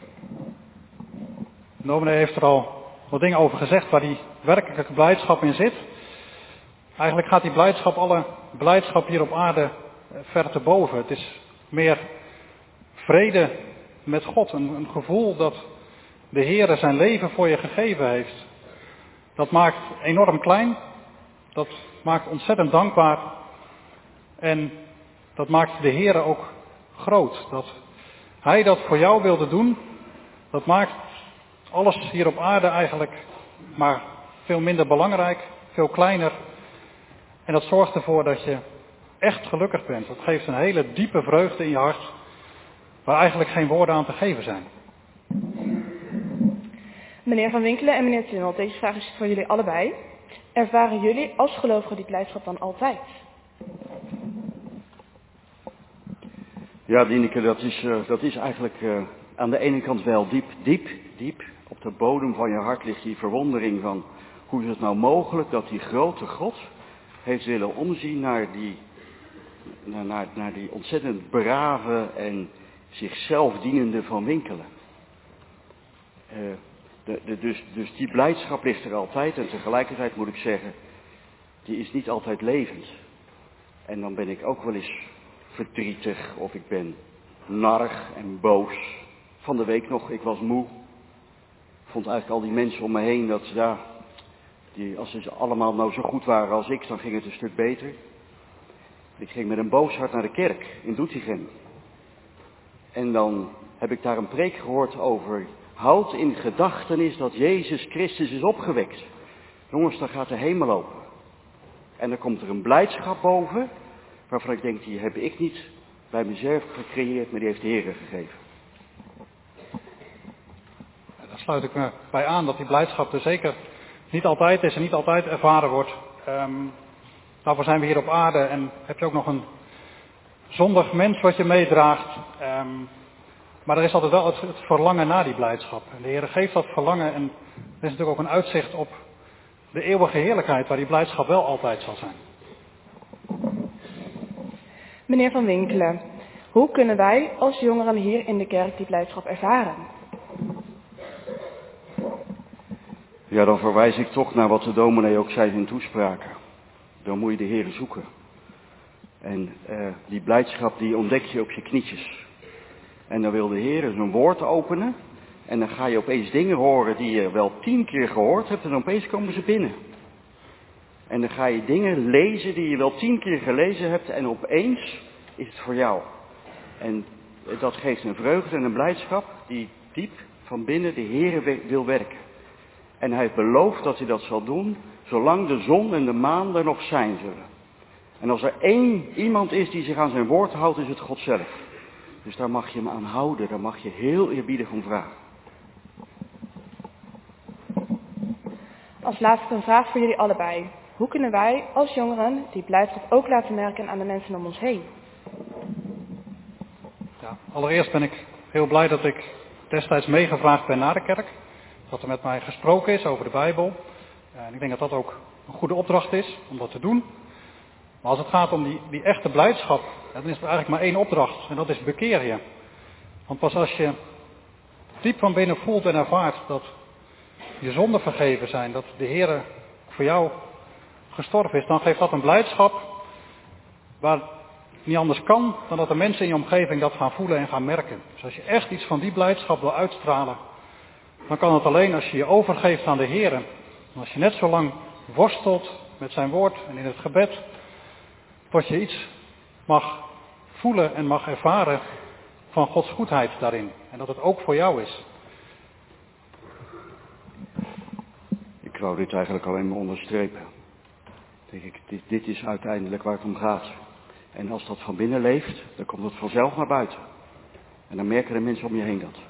De dominee heeft er al wat dingen over gezegd waar die werkelijke blijdschap in zit. Eigenlijk gaat die blijdschap alle blijdschap hier op aarde ver te boven. Het is meer vrede met God. Een, een gevoel dat de Heer zijn leven voor je gegeven heeft. Dat maakt enorm klein. Dat maakt ontzettend dankbaar. En dat maakt de Heer ook groot. Dat Hij dat voor jou wilde doen, dat maakt alles hier op aarde eigenlijk maar veel minder belangrijk, veel kleiner. En dat zorgt ervoor dat je echt gelukkig bent. Dat geeft een hele diepe vreugde in je hart, waar eigenlijk geen woorden aan te geven zijn. Meneer Van Winkelen en meneer Tinholt, deze vraag is voor jullie allebei. Ervaren jullie als gelovigen die blijdschap dan altijd? Ja, Dieneke, dat is, uh, dat is eigenlijk uh, aan de ene kant wel diep, diep, diep. Op de bodem van je hart ligt die verwondering van hoe is het nou mogelijk dat die grote God heeft willen omzien naar die, naar, naar, naar die ontzettend brave en zichzelf dienende Van Winkelen. Uh, de, de, dus, dus die blijdschap ligt er altijd en tegelijkertijd moet ik zeggen, die is niet altijd levend. En dan ben ik ook wel eens verdrietig of ik ben narrig en boos. Van de week nog, ik was moe. Ik vond eigenlijk al die mensen om me heen, dat ja, die, als ze allemaal nou zo goed waren als ik, dan ging het een stuk beter. Ik ging met een boos hart naar de kerk in Doetinchem. En dan heb ik daar een preek gehoord over, houd in gedachtenis dat Jezus Christus is opgewekt. Jongens, dan gaat de hemel open. En dan komt er een blijdschap boven, waarvan ik denk, die heb ik niet bij mezelf gecreëerd, maar die heeft de Heer gegeven. Daar sluit ik me bij aan dat die blijdschap er zeker niet altijd is en niet altijd ervaren wordt. Um, daarvoor zijn we hier op aarde en heb je ook nog een zondig mens wat je meedraagt. Um, maar er is altijd wel het, het verlangen naar die blijdschap. En de Heer geeft dat verlangen en er is natuurlijk ook een uitzicht op de eeuwige heerlijkheid waar die blijdschap wel altijd zal zijn. Meneer Van Winkelen, hoe kunnen wij als jongeren hier in de kerk die blijdschap ervaren? Ja, dan verwijs ik toch naar wat de dominee ook zei in toespraken. Dan moet je de Heer zoeken. En uh, die blijdschap die ontdek je op je knietjes. En dan wil de Heer zijn woord openen. En dan ga je opeens dingen horen die je wel tien keer gehoord hebt. En opeens komen ze binnen. En dan ga je dingen lezen die je wel tien keer gelezen hebt. En opeens is het voor jou. En dat geeft een vreugde en een blijdschap die diep van binnen de Heer wil werken. En hij heeft beloofd dat hij dat zal doen, zolang de zon en de maan er nog zijn zullen. En als er één iemand is die zich aan zijn woord houdt, is het God zelf. Dus daar mag je hem aan houden, daar mag je heel eerbiedig om vragen. Als laatste een vraag voor jullie allebei. Hoe kunnen wij als jongeren die blijdschap ook laten merken aan de mensen om ons heen? Ja, allereerst ben ik heel blij dat ik destijds meegevraagd ben naar de kerk. Dat er met mij gesproken is over de Bijbel. En ik denk dat dat ook een goede opdracht is om dat te doen. Maar als het gaat om die, die echte blijdschap, dan is er eigenlijk maar één opdracht. En dat is bekeer je. Want pas als je diep van binnen voelt en ervaart dat je zonden vergeven zijn, dat de Heer voor jou gestorven is, dan geeft dat een blijdschap waar niet anders kan dan dat de mensen in je omgeving dat gaan voelen en gaan merken. Dus als je echt iets van die blijdschap wil uitstralen, dan kan het alleen als je je overgeeft aan de Heer. En als je net zo lang worstelt met zijn woord en in het gebed, tot je iets mag voelen en mag ervaren van Gods goedheid daarin. En dat het ook voor jou is. Ik wou dit eigenlijk alleen maar onderstrepen. Denk ik, dit, dit is uiteindelijk waar het om gaat. En als dat van binnen leeft, dan komt het vanzelf naar buiten. En dan merken de mensen om je heen dat.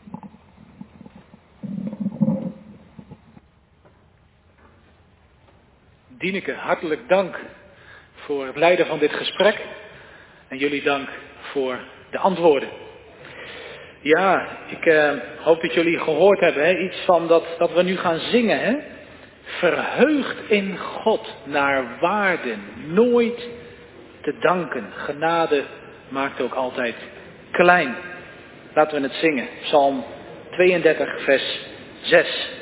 Dieneke, hartelijk dank voor het leiden van dit gesprek. En jullie dank voor de antwoorden. Ja, ik uh, hoop dat jullie gehoord hebben, hè? Iets van dat, dat we nu gaan zingen. Hè? Verheugd in God naar waarde, nooit te danken. Genade maakt ook altijd klein. Laten we het zingen. Psalm tweeëndertig, vers zes.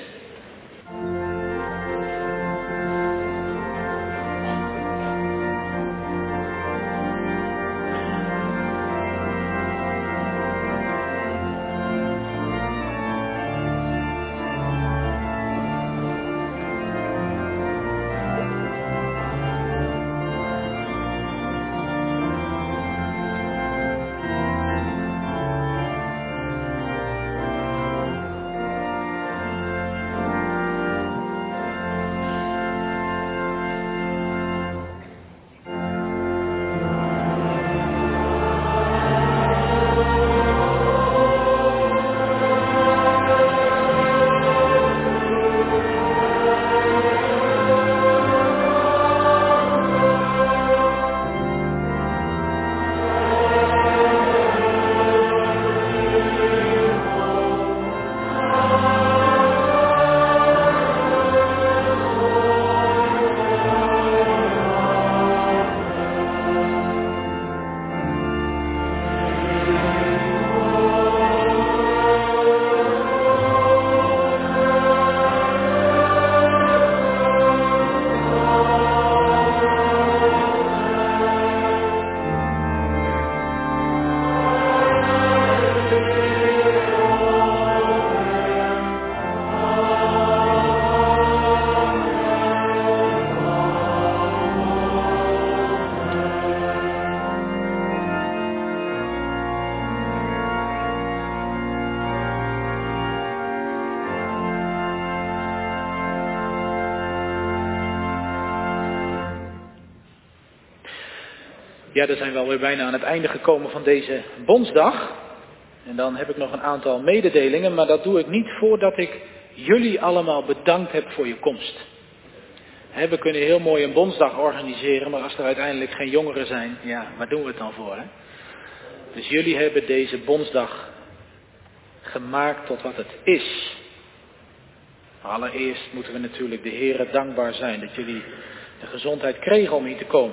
Ja, dan zijn we alweer bijna aan het einde gekomen van deze Bondsdag. En dan heb ik nog een aantal mededelingen, maar dat doe ik niet voordat ik jullie allemaal bedankt heb voor je komst. He, we kunnen heel mooi een Bondsdag organiseren, maar als er uiteindelijk geen jongeren zijn, ja, waar doen we het dan voor? Hè? Dus jullie hebben deze Bondsdag gemaakt tot wat het is. Allereerst moeten we natuurlijk de Heere dankbaar zijn dat jullie de gezondheid kregen om hier te komen.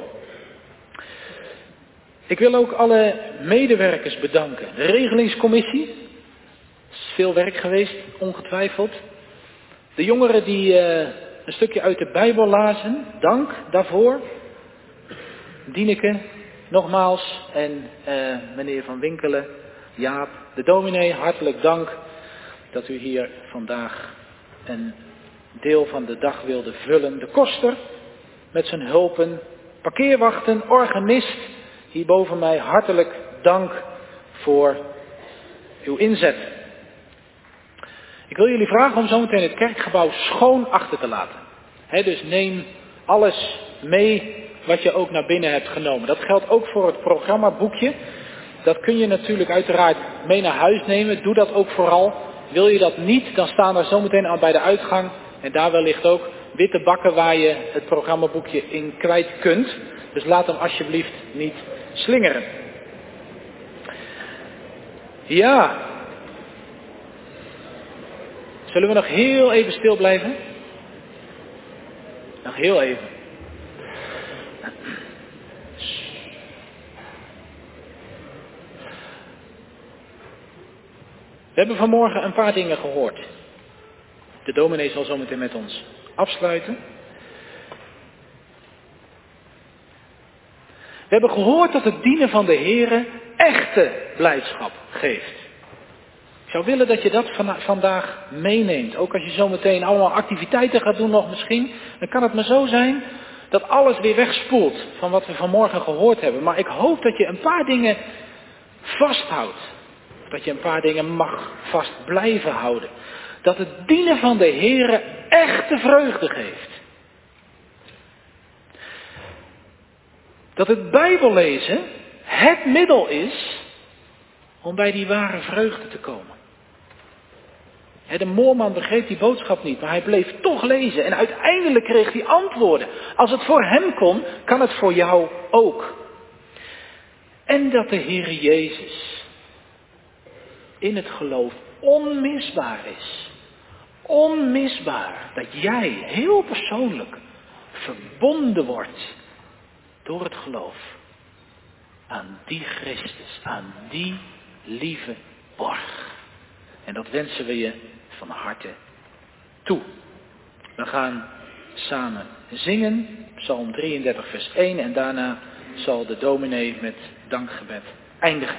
Ik wil ook alle medewerkers bedanken. De regelingscommissie, er is veel werk geweest, ongetwijfeld. De jongeren die uh, een stukje uit de Bijbel lazen, dank daarvoor. Dieneke, nogmaals, en uh, meneer Van Winkelen, Jaap, de dominee, hartelijk dank dat u hier vandaag een deel van de dag wilde vullen. De koster met zijn hulpen, parkeerwachten, organist, hier boven mij hartelijk dank voor uw inzet. Ik wil jullie vragen om zometeen het kerkgebouw schoon achter te laten. He, dus neem alles mee wat je ook naar binnen hebt genomen. Dat geldt ook voor het programmaboekje. Dat kun je natuurlijk uiteraard mee naar huis nemen. Doe dat ook vooral. Wil je dat niet, dan staan er zometeen al bij de uitgang. En daar wellicht ook witte bakken waar je het programmaboekje in kwijt kunt. Dus laat hem alsjeblieft niet slingeren. Ja. Zullen we nog heel even stil blijven? Nog heel even. We hebben vanmorgen een paar dingen gehoord. De dominee zal zo meteen met ons afsluiten. We hebben gehoord dat het dienen van de Heere echte blijdschap geeft. Ik zou willen dat je dat van, vandaag meeneemt. Ook als je zo meteen allemaal activiteiten gaat doen nog misschien. Dan kan het maar zo zijn dat alles weer wegspoelt van wat we vanmorgen gehoord hebben. Maar ik hoop dat je een paar dingen vasthoudt. Dat je een paar dingen mag vast blijven houden. Dat het dienen van de Heere echte vreugde geeft. Dat het Bijbellezen het middel is om bij die ware vreugde te komen. De moorman begreep die boodschap niet, maar hij bleef toch lezen. En uiteindelijk kreeg hij antwoorden. Als het voor hem kon, kan het voor jou ook. En dat de Heere Jezus in het geloof onmisbaar is. Onmisbaar. Dat jij heel persoonlijk verbonden wordt door het geloof aan die Christus, aan die lieve borg. En dat wensen we je van harte toe. We gaan samen zingen, Psalm drieëndertig vers één, en daarna zal de dominee met dankgebed eindigen.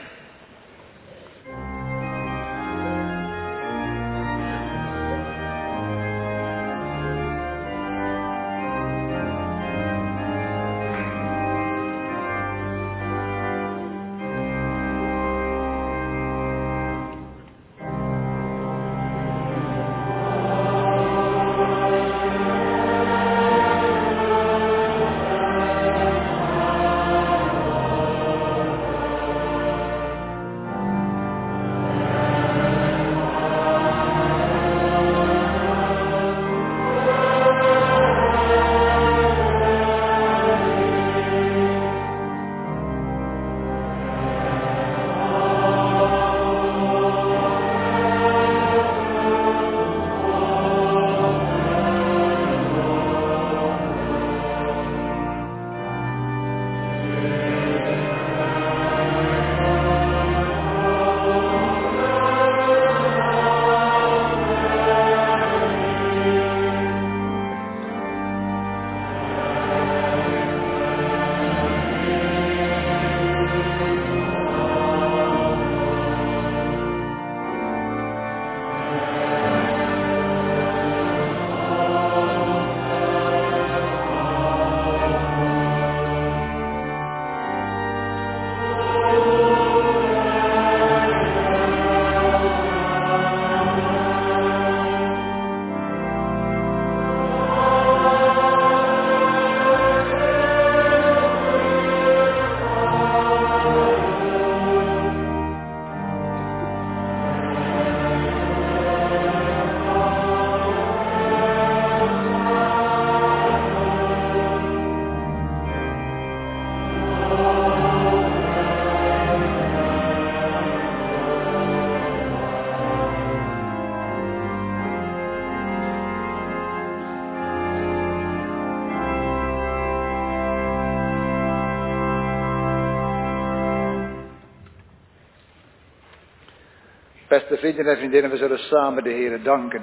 Beste vrienden en vriendinnen, we zullen samen de Heere danken.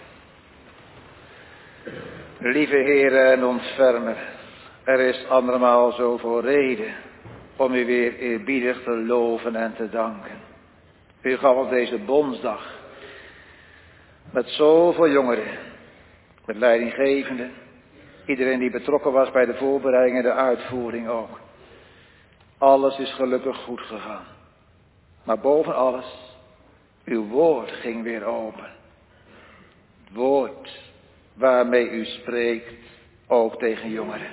Lieve Heere en ontfermer, er is andermaal zoveel reden om u weer eerbiedig te loven en te danken. U gaf op deze bondsdag met zoveel jongeren, met leidinggevenden, iedereen die betrokken was bij de voorbereiding en de uitvoering ook. Alles is gelukkig goed gegaan. Maar boven alles, uw woord ging weer open. Het woord waarmee u spreekt, ook tegen jongeren.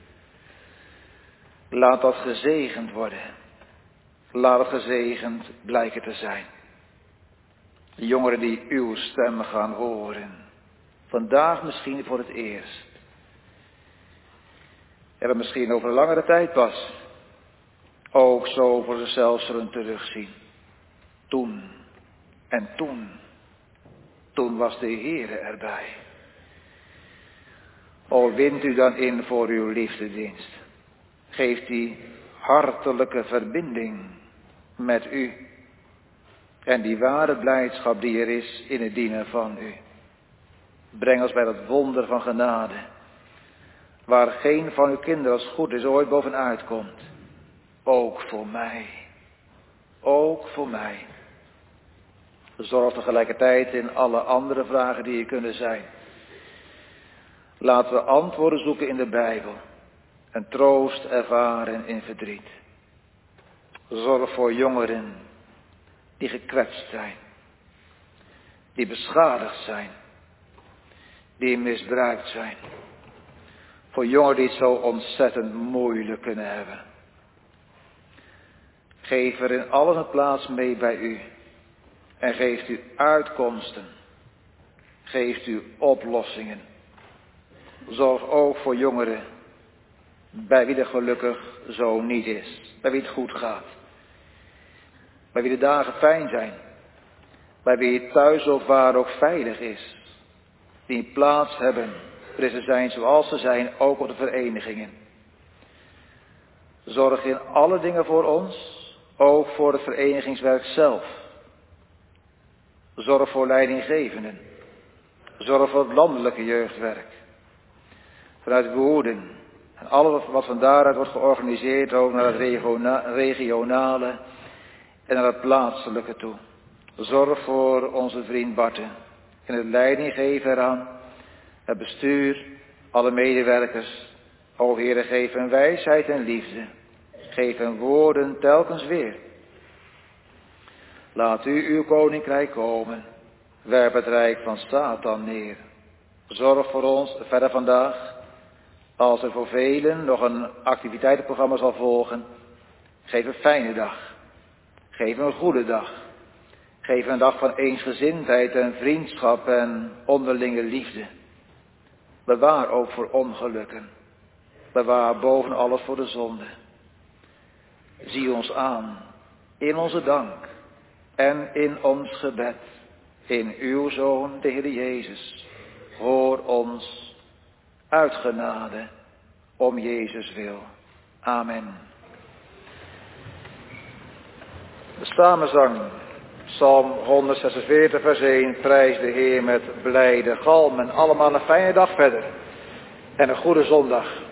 Laat dat gezegend worden. Laat het gezegend blijken te zijn. De jongeren die uw stem gaan horen. Vandaag misschien voor het eerst. En we misschien over een langere tijd pas ook zo voor zichzelf zullen terugzien. Toen en toen, toen was de Heere erbij. O, wint u dan in voor uw liefdedienst. Geeft die hartelijke verbinding met u. En die ware blijdschap die er is in het dienen van u. Breng ons bij dat wonder van genade. Waar geen van uw kinderen als goed is ooit bovenuit komt. Ook voor mij. Ook voor mij. Zorg tegelijkertijd in alle andere vragen die er kunnen zijn. Laten we antwoorden zoeken in de Bijbel. En troost ervaren in verdriet. Zorg voor jongeren die gekwetst zijn. Die beschadigd zijn. Die misbruikt zijn. Voor jongeren die het zo ontzettend moeilijk kunnen hebben. Geef er in alles een plaats mee bij u. En geeft u uitkomsten. Geeft u oplossingen. Zorg ook voor jongeren bij wie het gelukkig zo niet is. Bij wie het goed gaat. Bij wie de dagen fijn zijn. Bij wie het thuis of waar ook veilig is. Die een plaats hebben waarin ze zijn zoals ze zijn, ook op de verenigingen. Zorg in alle dingen voor ons. Ook voor het verenigingswerk zelf. Zorg voor leidinggevenden. Zorg voor het landelijke jeugdwerk. Vanuit Woerden. En alles wat van daaruit wordt georganiseerd, ook naar het regionale en naar het plaatselijke toe. Zorg voor onze vriend Barten. En het leidinggeven eraan. Het bestuur, alle medewerkers. O Heere, geef hen wijsheid en liefde. Geef hen woorden telkens weer. Laat u uw koninkrijk komen. Werp het rijk van Satan neer. Zorg voor ons verder vandaag. Als er voor velen nog een activiteitenprogramma zal volgen. Geef een fijne dag. Geef een goede dag. Geef een dag van eensgezindheid en vriendschap en onderlinge liefde. Bewaar ook voor ongelukken. Bewaar boven alles voor de zonde. Zie ons aan in onze dank en in ons gebed. In uw Zoon, de Heer Jezus. Hoor ons uit genade om Jezus wil. Amen. De samenzang, Psalm honderdzesenveertig vers één, prijs de Heer met blijde galmen. Allemaal een fijne dag verder en een goede zondag.